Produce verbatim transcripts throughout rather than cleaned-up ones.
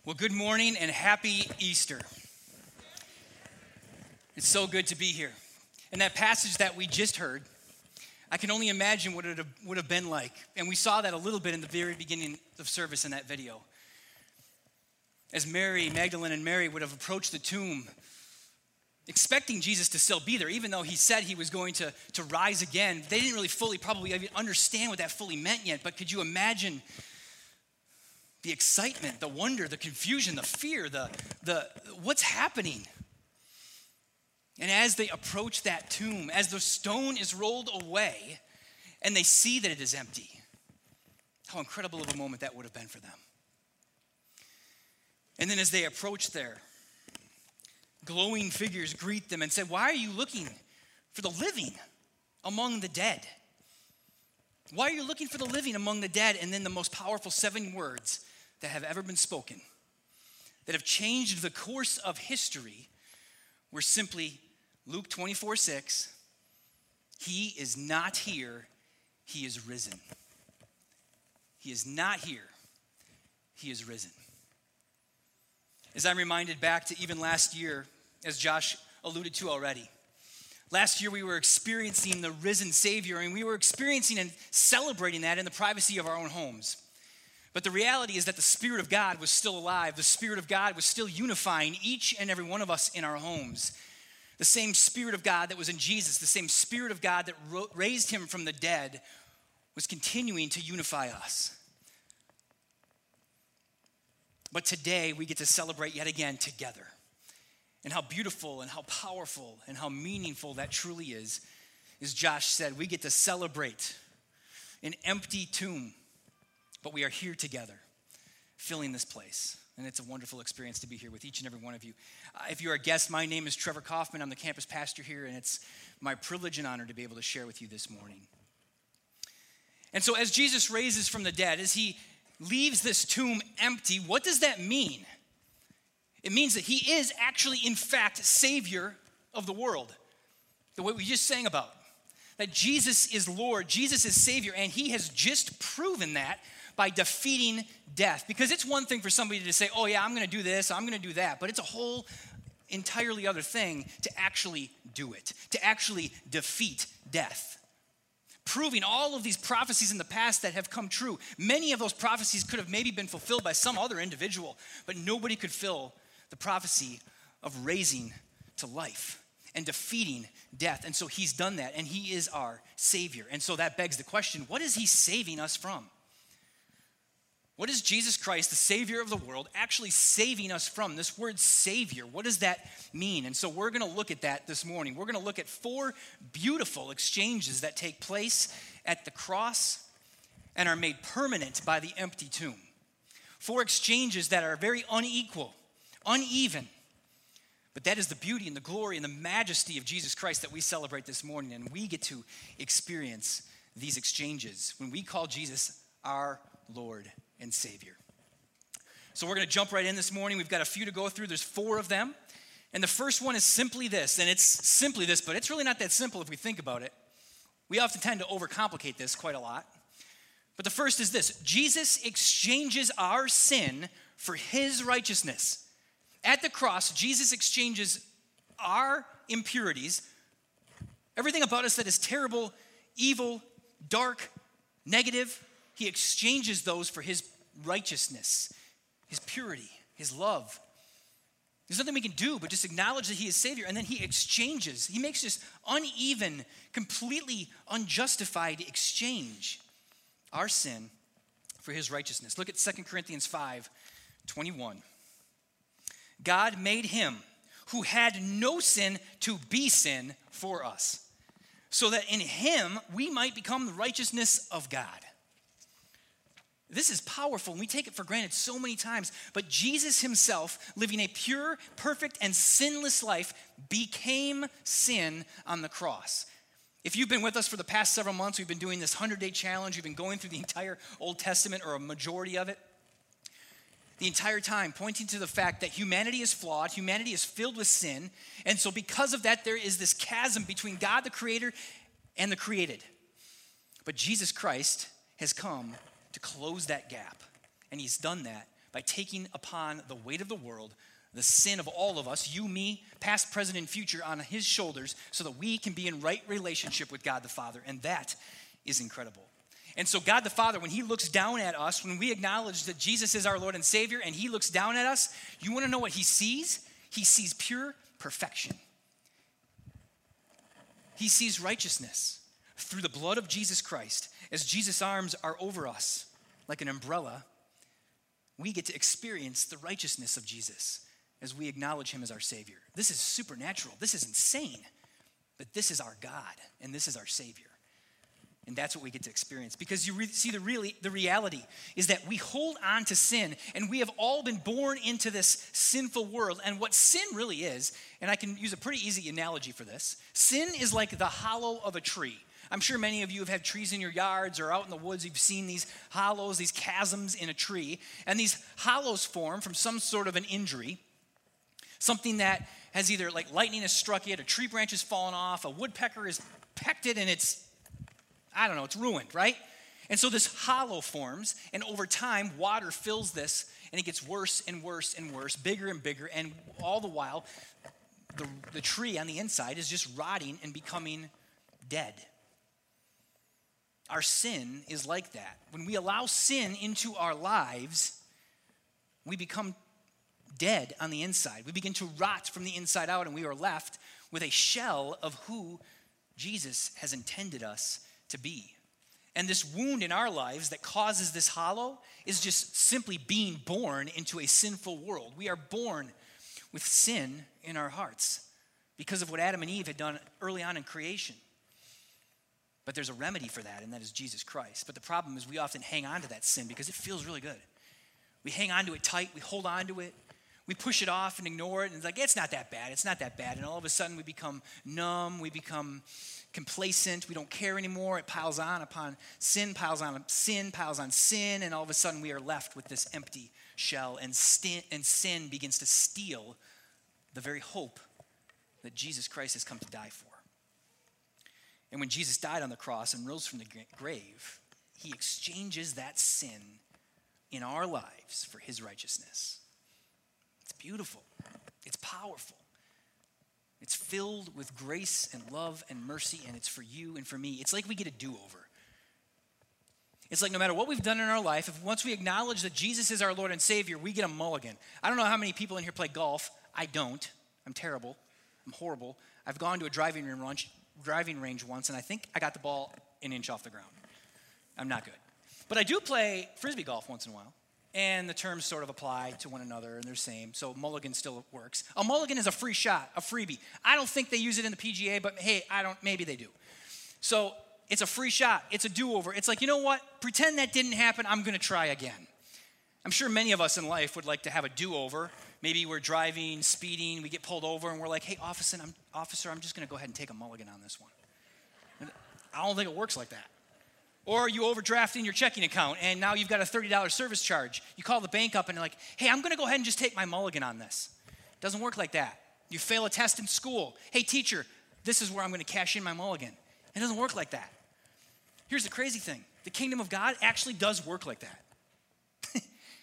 Well, good morning and happy Easter. It's so good to be here. And that passage that we just heard, I can only imagine what it would have been like. And we saw that a little bit in the very beginning of service in that video. As Mary, Magdalene and Mary would have approached the tomb, expecting Jesus to still be there, even though he said he was going to, to rise again. They didn't really fully probably even understand what that fully meant yet, but could you imagine the excitement, the wonder, the confusion, the fear, the, the what's happening? And as they approach that tomb, as the stone is rolled away and they see that it is empty, how incredible of a moment that would have been for them. And then as they approach there, glowing figures greet them and said, "Why are you looking for the living among the dead? Why are you looking for the living among the dead?" And then the most powerful seven words that have ever been spoken, that have changed the course of history, were simply Luke twenty-four six, "He is not here, he is risen." He is not here, he is risen. As I'm reminded back to even last year, as Josh alluded to already, last year we were experiencing the risen Savior, and we were experiencing and celebrating that in the privacy of our own homes. But the reality is that the Spirit of God was still alive. The Spirit of God was still unifying each and every one of us in our homes. The same Spirit of God that was in Jesus, the same Spirit of God that raised him from the dead, was continuing to unify us. But today we get to celebrate yet again together. And how beautiful and how powerful and how meaningful that truly is. As Josh said, we get to celebrate an empty tomb, but we are here together, filling this place. And it's a wonderful experience to be here with each and every one of you. Uh, if you're a guest, my name is Trevor Kaufman. I'm the campus pastor here, and it's my privilege and honor to be able to share with you this morning. And so as Jesus raises from the dead, as he leaves this tomb empty, what does that mean? It means that he is actually, in fact, Savior of the world. The way we just sang about. That Jesus is Lord, Jesus is Savior, and he has just proven that by defeating death. Because it's one thing for somebody to say, "Oh yeah, I'm going to do this, I'm going to do that," but it's a whole entirely other thing to actually do it, to actually defeat death. Proving all of these prophecies in the past that have come true. Many of those prophecies could have maybe been fulfilled by some other individual, but nobody could fill the prophecy of raising to life and defeating death. And so he's done that, and he is our Savior. And so that begs the question, what is he saving us from? What is Jesus Christ, the Savior of the world, actually saving us from? This word Savior, what does that mean? And so we're going to look at that this morning. We're going to look at four beautiful exchanges that take place at the cross and are made permanent by the empty tomb. Four exchanges that are very unequal, uneven. But that is the beauty and the glory and the majesty of Jesus Christ that we celebrate this morning. And we get to experience these exchanges when we call Jesus our Lord and Savior. So we're going to jump right in this morning. We've got a few to go through. There's four of them. And the first one is simply this, and it's simply this, but it's really not that simple if we think about it. We often tend to overcomplicate this quite a lot. But the first is this: Jesus exchanges our sin for his righteousness. At the cross, Jesus exchanges our impurities, everything about us that is terrible, evil, dark, negative. He exchanges those for his righteousness, his purity, his love. There's nothing we can do but just acknowledge that he is Savior, and then he exchanges. He makes this uneven, completely unjustified exchange. Our sin for his righteousness. Look at Second Corinthians five twenty-one. God made him who had no sin to be sin for us, so that in him we might become the righteousness of God. This is powerful, and we take it for granted so many times. But Jesus himself, living a pure, perfect, and sinless life, became sin on the cross. If you've been with us for the past several months, we've been doing this hundred-day challenge. We've been going through the entire Old Testament, or a majority of it, the entire time, pointing to the fact that humanity is flawed, humanity is filled with sin, and so because of that, there is this chasm between God the Creator and the created. But Jesus Christ has come to close that gap. And he's done that by taking upon the weight of the world, the sin of all of us, you, me, past, present, and future, on his shoulders so that we can be in right relationship with God the Father. And that is incredible. And so God the Father, when he looks down at us, when we acknowledge that Jesus is our Lord and Savior, and he looks down at us, you want to know what he sees? He sees pure perfection. He sees righteousness through the blood of Jesus Christ. As Jesus' arms are over us like an umbrella, we get to experience the righteousness of Jesus as we acknowledge him as our Savior. This is supernatural. This is insane. But this is our God, and this is our Savior. And that's what we get to experience. Because you re- see, the, really, the reality is that we hold on to sin, and we have all been born into this sinful world. And what sin really is, and I can use a pretty easy analogy for this, sin is like the hollow of a tree. I'm sure many of you have had trees in your yards or out in the woods. You've seen these hollows, these chasms in a tree. And these hollows form from some sort of an injury, something that has either like lightning has struck it, a tree branch has fallen off, a woodpecker has pecked it, and it's, I don't know, it's ruined, right? And so this hollow forms, and over time, water fills this, and it gets worse and worse and worse, bigger and bigger, and all the while, the, the tree on the inside is just rotting and becoming dead. Our sin is like that. When we allow sin into our lives, we become dead on the inside. We begin to rot from the inside out, and we are left with a shell of who Jesus has intended us to be. And this wound in our lives that causes this hollow is just simply being born into a sinful world. We are born with sin in our hearts because of what Adam and Eve had done early on in creation. But there's a remedy for that, and that is Jesus Christ. But the problem is we often hang on to that sin because it feels really good. We hang on to it tight. We hold on to it. We push it off and ignore it. And it's like, it's not that bad. It's not that bad. And all of a sudden we become numb. We become complacent. We don't care anymore. It piles on upon sin, piles on sin, piles on sin. And all of a sudden we are left with this empty shell. And, st- and sin begins to steal the very hope that Jesus Christ has come to die for. And when Jesus died on the cross and rose from the grave, he exchanges that sin in our lives for his righteousness. It's beautiful. It's powerful. It's filled with grace and love and mercy, and it's for you and for me. It's like we get a do-over. It's like no matter what we've done in our life, if once we acknowledge that Jesus is our Lord and Savior, we get a mulligan. I don't know how many people in here play golf. I don't. I'm terrible. I'm horrible. I've gone to a driving range, driving range once, and I think I got the ball an inch off the ground. I'm not good. But I do play Frisbee golf once in a while. And the terms sort of apply to one another, and they're the same. So mulligan still works. A mulligan is a free shot, a freebie. I don't think they use it in the P G A, but hey, I don't. Maybe they do. So it's a free shot. It's a do-over. It's like, you know what? Pretend that didn't happen. I'm going to try again. I'm sure many of us in life would like to have a do-over. Maybe we're driving, speeding, we get pulled over, and we're like, hey, officer, I'm, officer, I'm just going to go ahead and take a mulligan on this one. And I don't think it works like that. Or you overdraft in your checking account, and now you've got a thirty dollars service charge. You call the bank up, and you're like, hey, I'm going to go ahead and just take my mulligan on this. It doesn't work like that. You fail a test in school. Hey, teacher, this is where I'm going to cash in my mulligan. It doesn't work like that. Here's the crazy thing. The kingdom of God actually does work like that.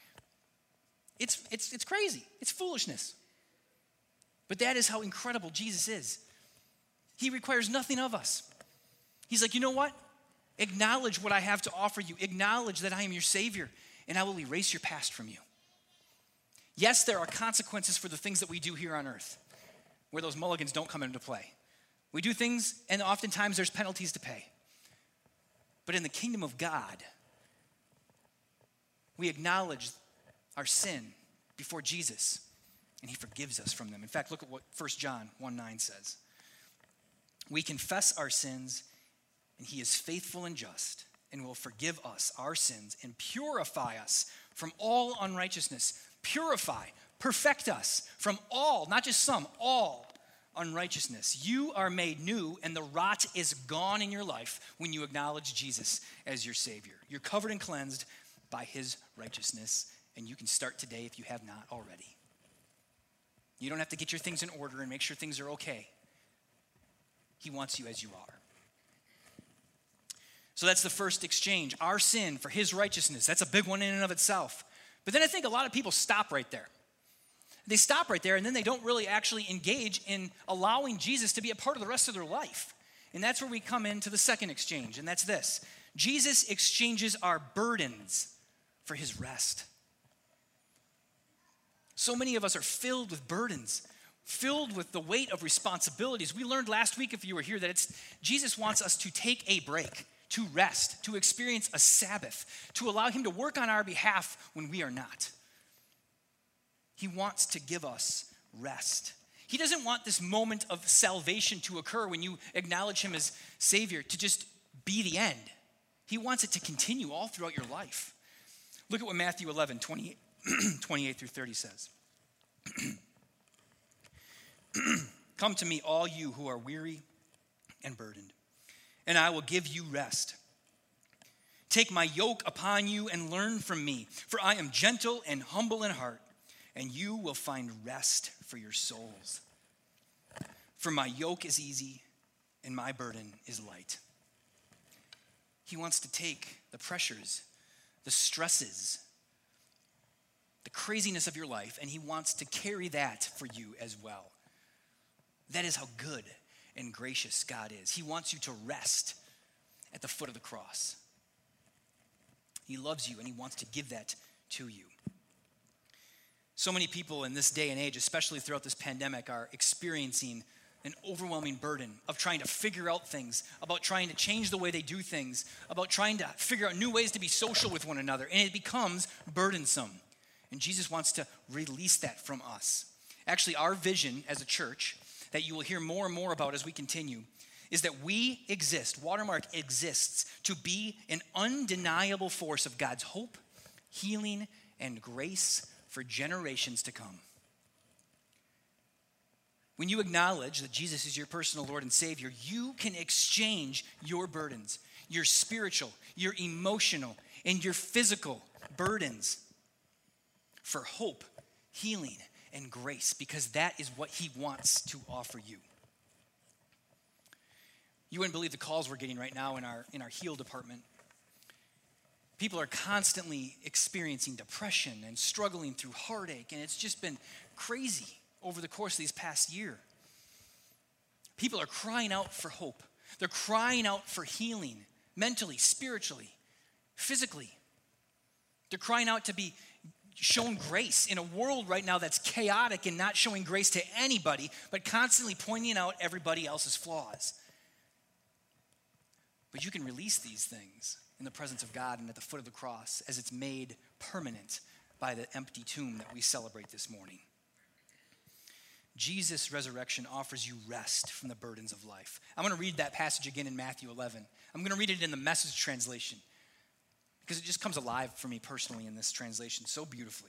it's, it's, it's crazy. It's foolishness. But that is how incredible Jesus is. He requires nothing of us. He's like, you know what? Acknowledge what I have to offer you. Acknowledge that I am your Savior, and I will erase your past from you. Yes, there are consequences for the things that we do here on earth, where those mulligans don't come into play. We do things, and oftentimes there's penalties to pay. But in the kingdom of God, we acknowledge our sin before Jesus, and he forgives us from them. In fact, look at what First John one nine says. We confess our sins, and he is faithful and just, and will forgive us our sins and purify us from all unrighteousness. Purify, perfect us from all, not just some, all unrighteousness. You are made new, and the rot is gone in your life when you acknowledge Jesus as your Savior. You're covered and cleansed by his righteousness, and you can start today if you have not already. You don't have to get your things in order and make sure things are okay. He wants you as you are. So that's the first exchange. Our sin for his righteousness. That's a big one in and of itself. But then I think a lot of people stop right there. They stop right there, and then they don't really actually engage in allowing Jesus to be a part of the rest of their life. And that's where we come into the second exchange, and that's this. Jesus exchanges our burdens for his rest. So many of us are filled with burdens, filled with the weight of responsibilities. We learned last week, if you were here, that it's Jesus wants us to take a break, to rest, to experience a Sabbath, to allow him to work on our behalf when we are not. He wants to give us rest. He doesn't want this moment of salvation to occur when you acknowledge him as Savior to just be the end. He wants it to continue all throughout your life. Look at what Matthew eleven, twenty-eight, twenty-eight through thirty says. Come to me, all you who are weary and burdened, and I will give you rest. Take my yoke upon you and learn from me, for I am gentle and humble in heart, and you will find rest for your souls. For my yoke is easy and my burden is light. He wants to take the pressures, the stresses, the craziness of your life, and he wants to carry that for you as well. That is how good and gracious God is. He wants you to rest at the foot of the cross. He loves you and he wants to give that to you. So many people in this day and age, especially throughout this pandemic, are experiencing an overwhelming burden of trying to figure out things, about trying to change the way they do things, about trying to figure out new ways to be social with one another, and it becomes burdensome. And Jesus wants to release that from us. Actually, our vision as a church, that you will hear more and more about as we continue, is that we exist, Watermark exists, to be an undeniable force of God's hope, healing, and grace for generations to come. When you acknowledge that Jesus is your personal Lord and Savior, you can exchange your burdens, your spiritual, your emotional, and your physical burdens for hope, healing, and grace, because that is what he wants to offer you. You wouldn't believe the calls we're getting right now in our, in our heal department. People are constantly experiencing depression and struggling through heartache, and it's just been crazy over the course of these past year. People are crying out for hope. They're crying out for healing, mentally, spiritually, physically. They're crying out to be shown grace in a world right now that's chaotic and not showing grace to anybody, but constantly pointing out everybody else's flaws. But you can release these things in the presence of God and at the foot of the cross as it's made permanent by the empty tomb that we celebrate this morning. Jesus' resurrection offers you rest from the burdens of life. I'm going to read that passage again in Matthew eleven. I'm going to read it in the Message translation because it just comes alive for me personally in this translation so beautifully.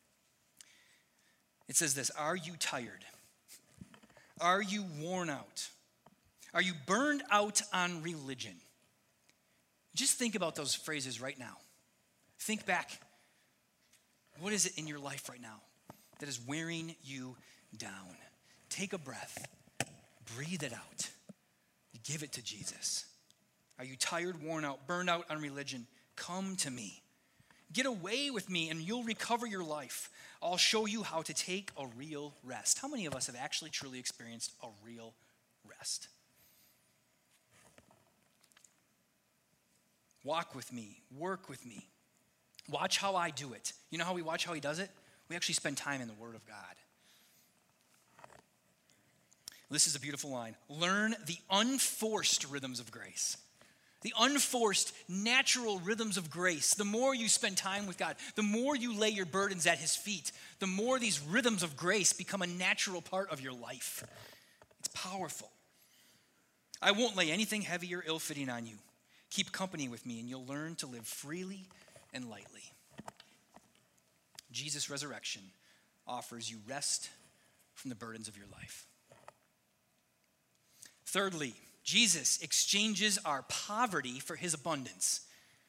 It says this: Are you tired? Are you worn out? Are you burned out on religion? Just think about those phrases right now. Think back. What is it in your life right now that is wearing you down? Take a breath. Breathe it out. Give it to Jesus. Are you tired, worn out, burned out on religion? Come to me. Get away with me and you'll recover your life. I'll show you how to take a real rest. How many of us have actually truly experienced a real rest? Walk with me. Work with me. Watch how I do it. You know how we watch how he does it? We actually spend time in the Word of God. This is a beautiful line. Learn the unforced rhythms of grace. The unforced, natural rhythms of grace. The more you spend time with God, the more you lay your burdens at his feet, the more these rhythms of grace become a natural part of your life. It's powerful. I won't lay anything heavy or ill-fitting on you. Keep company with me and you'll learn to live freely and lightly. Jesus' resurrection offers you rest from the burdens of your life. Thirdly, Jesus exchanges our poverty for his abundance.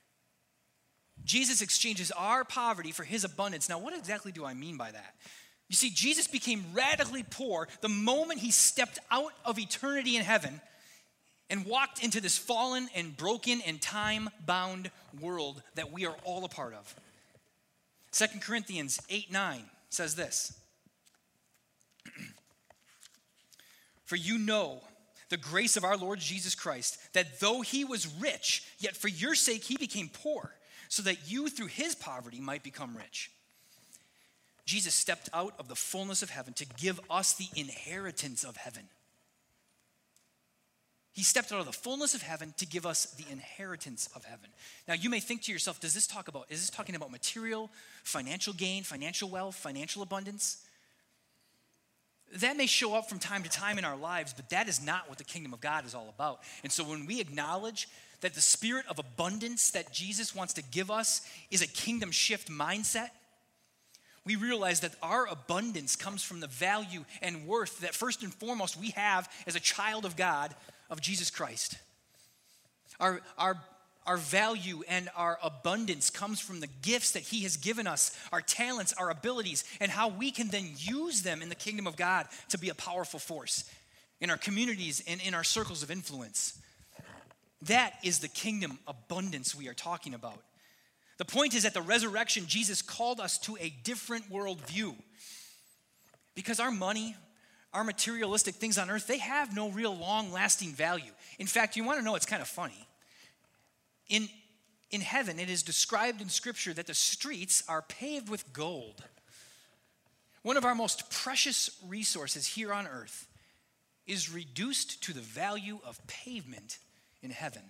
Jesus exchanges our poverty for his abundance. Now, what exactly do I mean by that? You see, Jesus became radically poor the moment he stepped out of eternity in heaven and walked into this fallen and broken and time-bound world that we are all a part of. Second Corinthians eight nine says this. For you know the grace of our Lord Jesus Christ, that though he was rich, yet for your sake he became poor, so that you through his poverty might become rich. Jesus stepped out of the fullness of heaven to give us the inheritance of heaven. He stepped out of the fullness of heaven to give us the inheritance of heaven. Now you may think to yourself, does this talk about, is this talking about material, financial gain, financial wealth, financial abundance? That may show up from time to time in our lives, but that is not what the kingdom of God is all about. And so when we acknowledge that the spirit of abundance that Jesus wants to give us is a kingdom shift mindset, we realize that our abundance comes from the value and worth that first and foremost we have as a child of God, of Jesus Christ. Our, our, our value and our abundance comes from the gifts that he has given us, our talents, our abilities, and how we can then use them in the kingdom of God to be a powerful force in our communities and in our circles of influence. That is the kingdom abundance we are talking about. The point is, at the resurrection, Jesus called us to a different worldview. Because our money, our materialistic things on earth, they have no real long-lasting value. In fact, you want to know what's kind of funny? In, in heaven, it is described in Scripture that the streets are paved with gold. One of our most precious resources here on earth is reduced to the value of pavement in heaven.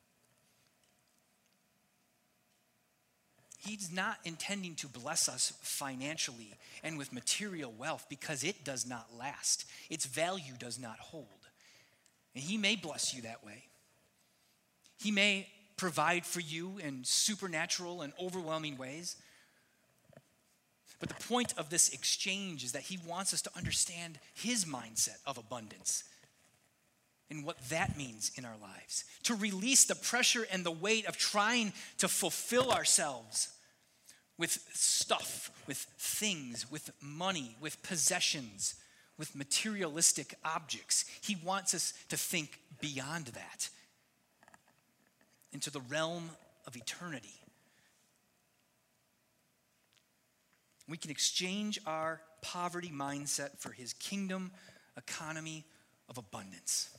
He's not intending to bless us financially and with material wealth because it does not last. Its value does not hold. And he may bless you that way. He may provide for you in supernatural and overwhelming ways. But the point of this exchange is that he wants us to understand his mindset of abundance and what that means in our lives. To release the pressure and the weight of trying to fulfill ourselves with stuff, with things, with money, with possessions, with materialistic objects. He wants us to think beyond that, into the realm of eternity. We can exchange our poverty mindset for his kingdom economy of abundance.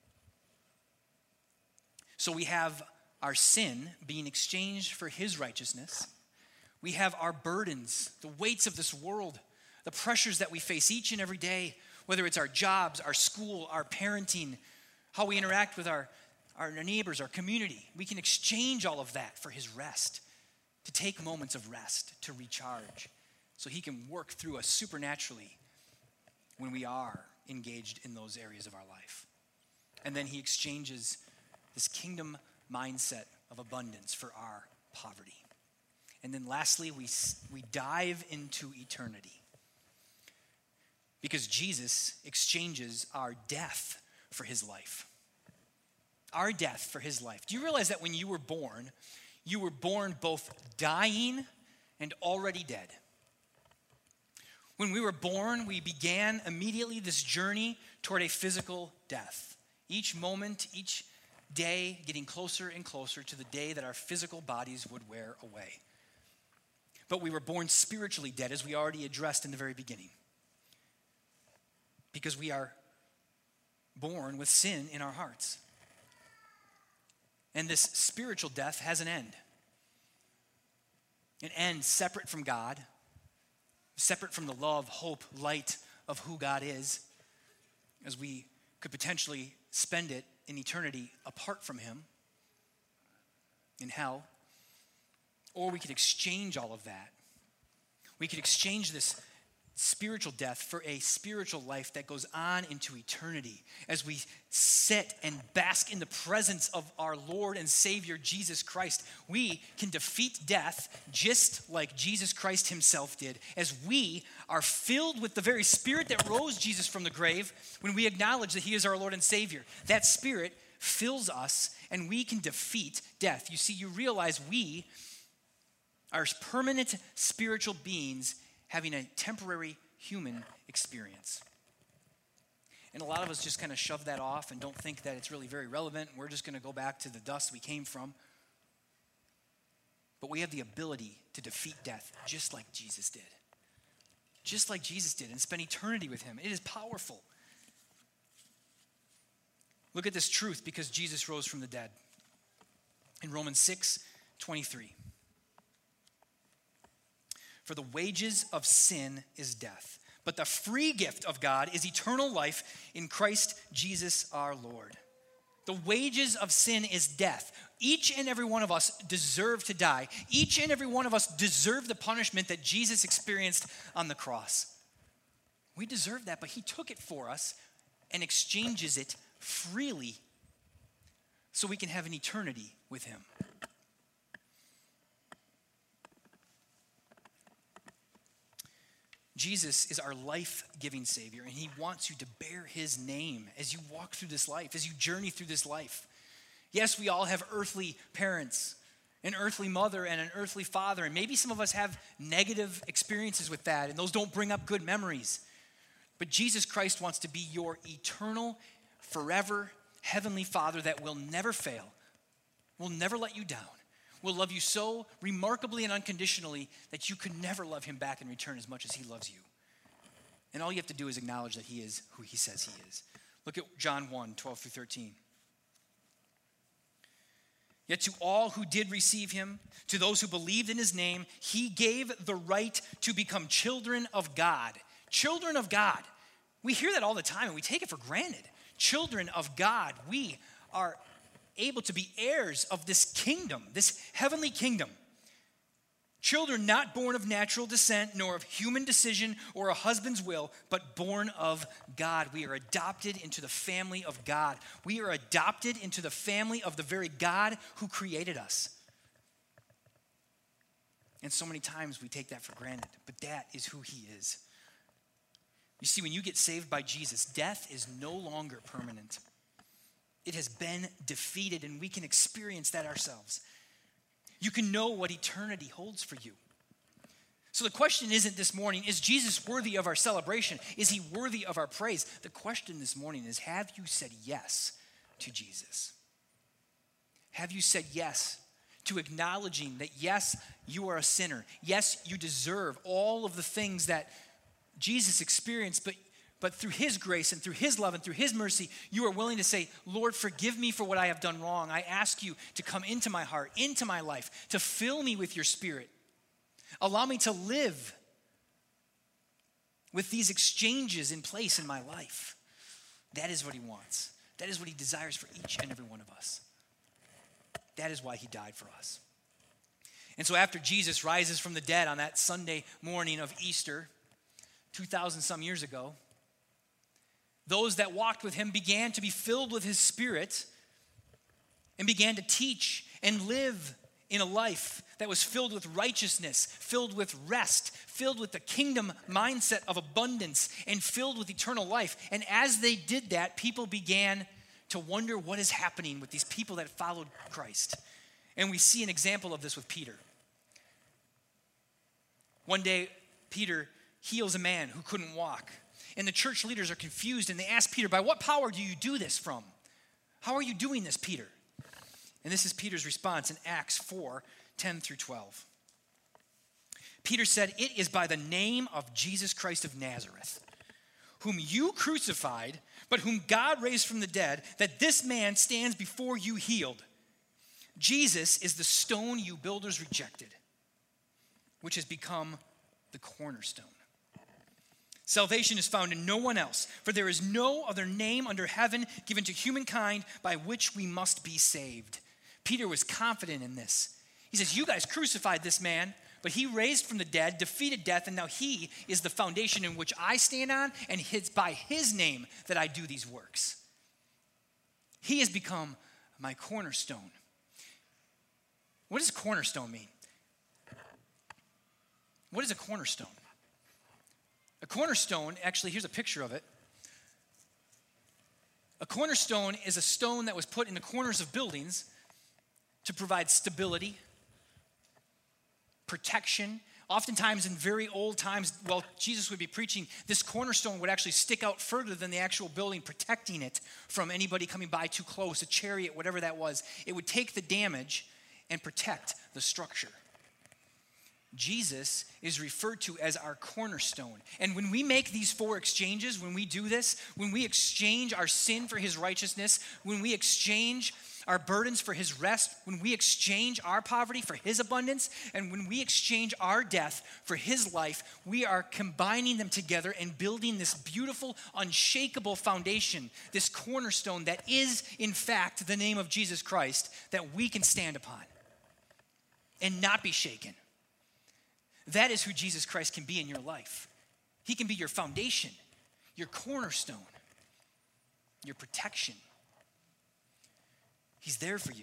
So we have our sin being exchanged for his righteousness. We have our burdens, the weights of this world, the pressures that we face each and every day, whether it's our jobs, our school, our parenting, how we interact with our, our neighbors, our community. We can exchange all of that for his rest, to take moments of rest, to recharge, so he can work through us supernaturally when we are engaged in those areas of our life. And then he exchanges this kingdom mindset of abundance for our poverty. And then lastly, we, we dive into eternity. Because Jesus exchanges our death for his life. Our death for his life. Do you realize that when you were born, you were born both dying and already dead? When we were born, we began immediately this journey toward a physical death. Each moment, each day, getting closer and closer to the day that our physical bodies would wear away. But we were born spiritually dead, as we already addressed in the very beginning. Because we are born with sin in our hearts. And this spiritual death has an end. An end separate from God, separate from the love, hope, light of who God is, as we could potentially spend it in eternity apart from him in hell. Or we could exchange all of that. We could exchange this spiritual death for a spiritual life that goes on into eternity as we sit and bask in the presence of our Lord and Savior Jesus Christ. We can defeat death just like Jesus Christ himself did, as we are filled with the very Spirit that rose Jesus from the grave when we acknowledge that he is our Lord and Savior. That Spirit fills us and we can defeat death. You see, you realize we are permanent spiritual beings having a temporary human experience. And a lot of us just kind of shove that off and don't think that it's really very relevant. We're just going to go back to the dust we came from. But we have the ability to defeat death just like Jesus did. Just like Jesus did, and spend eternity with him. It is powerful. Look at this truth because Jesus rose from the dead. In Romans six twenty-three. For the wages of sin is death, but the free gift of God is eternal life in Christ Jesus our Lord. The wages of sin is death. Each and every one of us deserve to die. Each and every one of us deserve the punishment that Jesus experienced on the cross. We deserve that, but he took it for us and exchanges it freely so we can have an eternity with him. Jesus is our life-giving Savior, and he wants you to bear his name as you walk through this life, as you journey through this life. Yes, we all have earthly parents, an earthly mother and an earthly father, and maybe some of us have negative experiences with that, and those don't bring up good memories. But Jesus Christ wants to be your eternal, forever, heavenly Father that will never fail, will never let you down, will love you so remarkably and unconditionally that you could never love him back in return as much as he loves you. And all you have to do is acknowledge that he is who he says he is. Look at John one, twelve through thirteen. Yet to all who did receive him, to those who believed in his name, he gave the right to become children of God. Children of God. We hear that all the time and we take it for granted. Children of God. We are able to be heirs of this kingdom, this heavenly kingdom. Children not born of natural descent, nor of human decision or a husband's will, but born of God. We are adopted into the family of God. We are adopted into the family of the very God who created us. And so many times we take that for granted, but that is who he is. You see, when you get saved by Jesus, death is no longer permanent. It has been defeated, and we can experience that ourselves. You can know what eternity holds for you. So the question isn't this morning, is Jesus worthy of our celebration? Is he worthy of our praise? The question this morning is, have you said yes to Jesus? Have you said yes to acknowledging that, yes, you are a sinner. Yes, you deserve all of the things that Jesus experienced, but But through his grace and through his love and through his mercy, you are willing to say, Lord, forgive me for what I have done wrong. I ask you to come into my heart, into my life, to fill me with your spirit. Allow me to live with these exchanges in place in my life. That is what he wants. That is what he desires for each and every one of us. That is why he died for us. And so after Jesus rises from the dead on that Sunday morning of Easter, two thousand some years ago, those that walked with him began to be filled with his spirit and began to teach and live in a life that was filled with righteousness, filled with rest, filled with the kingdom mindset of abundance, and filled with eternal life. And as they did that, people began to wonder what is happening with these people that followed Christ. And we see an example of this with Peter. One day, Peter heals a man who couldn't walk. And the church leaders are confused, and they ask Peter, by what power do you do this from? How are you doing this, Peter? And this is Peter's response in Acts four, ten through twelve. Peter said, it is by the name of Jesus Christ of Nazareth, whom you crucified, but whom God raised from the dead, that this man stands before you healed. Jesus is the stone you builders rejected, which has become the cornerstone. Salvation is found in no one else, for there is no other name under heaven given to humankind by which we must be saved. Peter was confident in this. He says, you guys crucified this man, but he raised from the dead, defeated death, and now he is the foundation in which I stand on, and it's by his name that I do these works. He has become my cornerstone. What does cornerstone mean? What is a cornerstone? A cornerstone, actually, here's a picture of it. A cornerstone is a stone that was put in the corners of buildings to provide stability, protection. Oftentimes in very old times, while Jesus would be preaching, this cornerstone would actually stick out further than the actual building, protecting it from anybody coming by too close, a chariot, whatever that was. It would take the damage and protect the structure. Jesus is referred to as our cornerstone. And when we make these four exchanges, when we do this, when we exchange our sin for his righteousness, when we exchange our burdens for his rest, when we exchange our poverty for his abundance, and when we exchange our death for his life, we are combining them together and building this beautiful, unshakable foundation, this cornerstone that is, in fact, the name of Jesus Christ that we can stand upon and not be shaken. That is who Jesus Christ can be in your life. He can be your foundation, your cornerstone, your protection. He's there for you.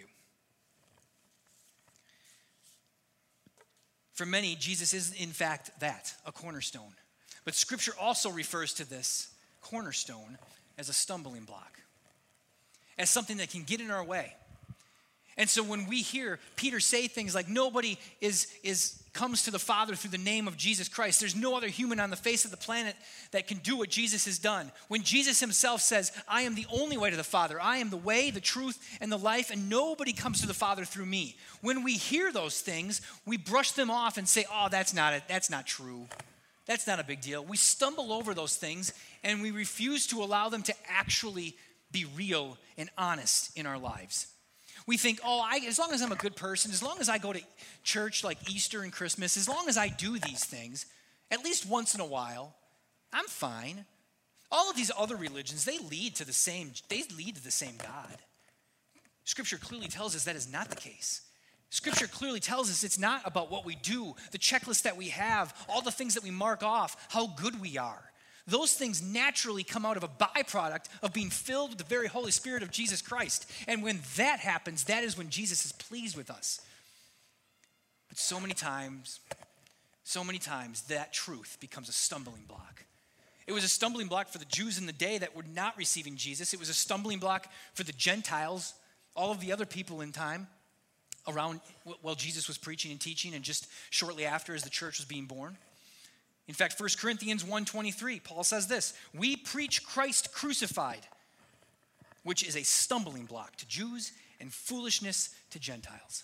For many, Jesus is in fact that, a cornerstone. But Scripture also refers to this cornerstone as a stumbling block, as something that can get in our way. And so when we hear Peter say things like nobody is, is comes to the Father through the name of Jesus Christ, there's no other human on the face of the planet that can do what Jesus has done. When Jesus himself says, I am the only way to the Father, I am the way, the truth, and the life, and nobody comes to the Father through me. When we hear those things, we brush them off and say, oh, that's not it, that's not true. That's not a big deal. We stumble over those things and we refuse to allow them to actually be real and honest in our lives. We think, oh, I, as long as I'm a good person, as long as I go to church like Easter and Christmas, as long as I do these things, at least once in a while, I'm fine. All of these other religions, they lead to the same, they lead to the same God. Scripture clearly tells us that is not the case. Scripture clearly tells us it's not about what we do, the checklist that we have, all the things that we mark off, how good we are. Those things naturally come out of a byproduct of being filled with the very Holy Spirit of Jesus Christ. And when that happens, that is when Jesus is pleased with us. But so many times, so many times, that truth becomes a stumbling block. It was a stumbling block for the Jews in the day that were not receiving Jesus. It was a stumbling block for the Gentiles, all of the other people in time around while Jesus was preaching and teaching, and just shortly after as the church was being born. In fact, First Corinthians one twenty-three, Paul says this, we preach Christ crucified, which is a stumbling block to Jews and foolishness to Gentiles.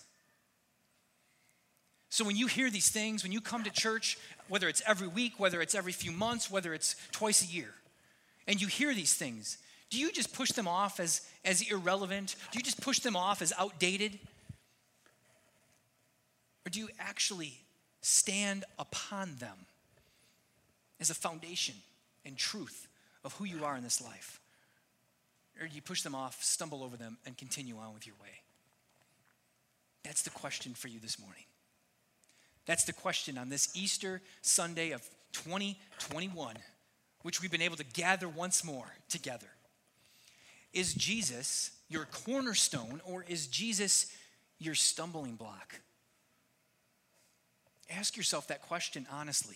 So when you hear these things, when you come to church, whether it's every week, whether it's every few months, whether it's twice a year, and you hear these things, do you just push them off as, as irrelevant? Do you just push them off as outdated? Or do you actually stand upon them as a foundation and truth of who you are in this life? Or do you push them off, stumble over them, and continue on with your way? That's the question for you this morning. That's the question on this Easter Sunday of twenty twenty-one, which we've been able to gather once more together. Is Jesus your cornerstone, or is Jesus your stumbling block? Ask yourself that question honestly.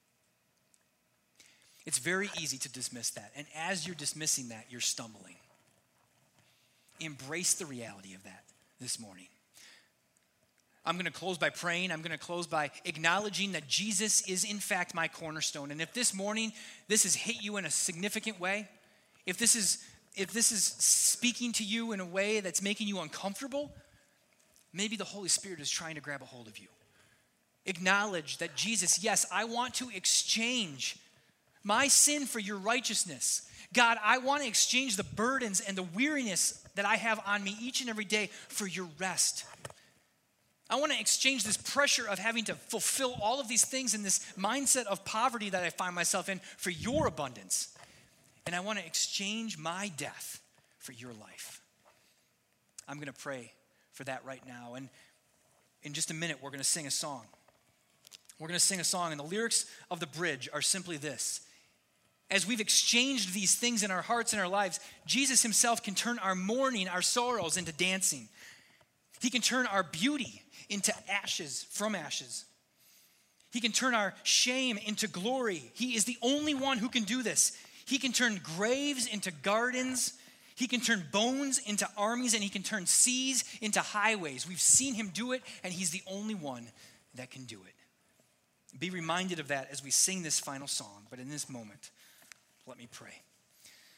It's very easy to dismiss that. And as you're dismissing that, you're stumbling. Embrace the reality of that this morning. I'm going to close by praying. I'm going to close by acknowledging that Jesus is in fact my cornerstone. And if this morning this has hit you in a significant way, if this is if this is speaking to you in a way that's making you uncomfortable, maybe the Holy Spirit is trying to grab a hold of you. Acknowledge that Jesus, yes, I want to exchange my sin for your righteousness. God, I want to exchange the burdens and the weariness that I have on me each and every day for your rest. I want to exchange this pressure of having to fulfill all of these things and this mindset of poverty that I find myself in for your abundance. And I want to exchange my death for your life. I'm going to pray for that right now. And in just a minute, we're going to sing a song. We're going to sing a song, and the lyrics of the bridge are simply this. As we've exchanged these things in our hearts and our lives, Jesus himself can turn our mourning, our sorrows into dancing. He can turn our beauty into ashes, from ashes. He can turn our shame into glory. He is the only one who can do this. He can turn graves into gardens. He can turn bones into armies, and he can turn seas into highways. We've seen him do it, and he's the only one that can do it. Be reminded of that as we sing this final song. But in this moment, let me pray.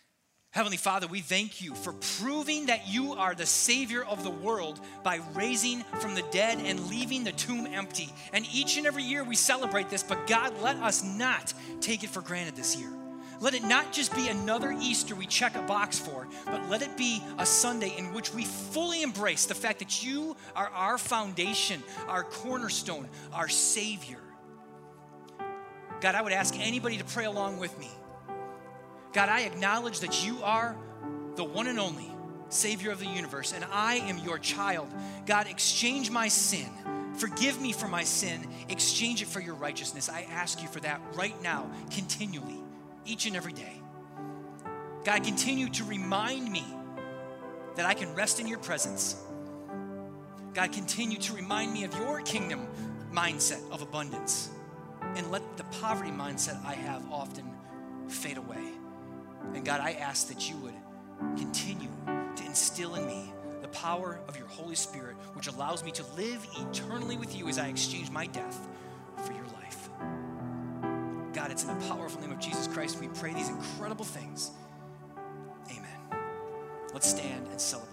Heavenly Father, we thank you for proving that you are the Savior of the world by raising from the dead and leaving the tomb empty. And each and every year we celebrate this, but God, let us not take it for granted this year. Let it not just be another Easter we check a box for, but let it be a Sunday in which we fully embrace the fact that you are our foundation, our cornerstone, our Savior. God, I would ask anybody to pray along with me. God, I acknowledge that you are the one and only Savior of the universe, and I am your child. God, exchange my sin. Forgive me for my sin. Exchange it for your righteousness. I ask you for that right now, continually, each and every day. God, continue to remind me that I can rest in your presence. God, continue to remind me of your kingdom mindset of abundance, and let the poverty mindset I have often fade away. And God, I ask that you would continue to instill in me the power of your Holy Spirit, which allows me to live eternally with you as I exchange my death for your life. God, it's in the powerful name of Jesus Christ we pray these incredible things. Amen. Let's stand and celebrate.